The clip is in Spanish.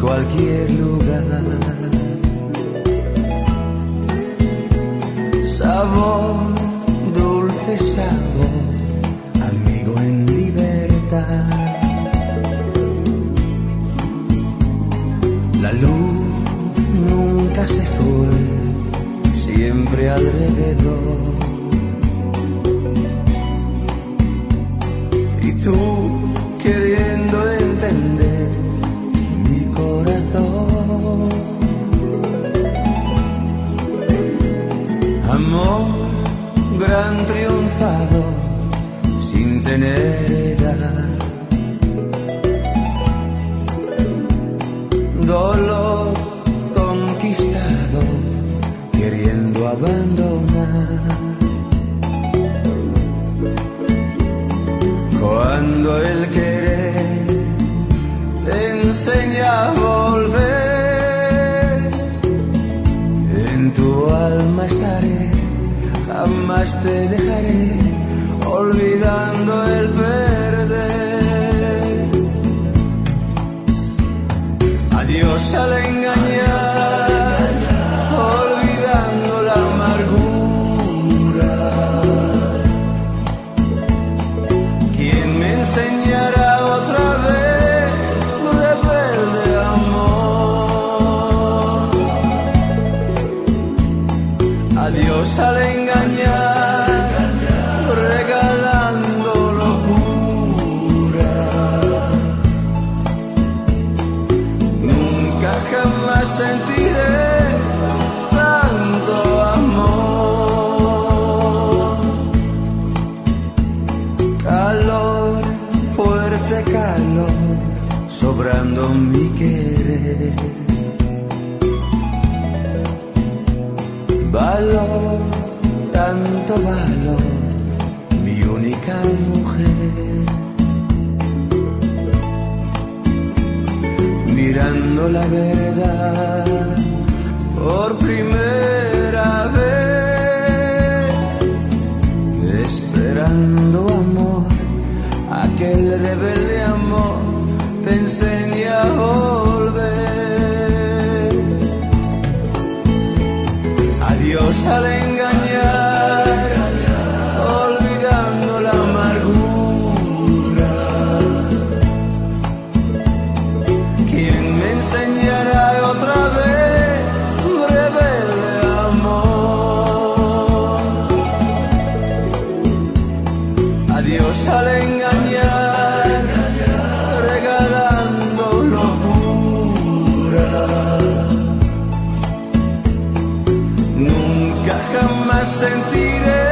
cualquier lugar. Sabor, dulce sabor, amigo en libertad. La luz nunca se fue, siempre alrededor. Y tú queriendo entender mi corazón. Amor, gran triunfador, sin tener edad. Dolor conquistado, queriendo abandonar. Cuando el querer te enseña a volver, en tu alma estaré, jamás te dejaré, olvidando el perder. Adiós al engañar, olvidando la amargura. ¿Quién me enseñará otra vez rebelde amor? Adiós al engañar, regalando locura. Nunca jamás sentiré tanto amor. Calor, fuerte calor, sobrando mi querer. Valor, tanto valor, mi única mujer. Mirando la verdad por primera vez, esperando amor, aquel rebelde amor te enseña a volver. Adiós al engañar, olvidando la amargura. ¿Quién me enseñará otra vez rebelde amor? Adiós al engañar, regalando locura. Nunca jamás sentiré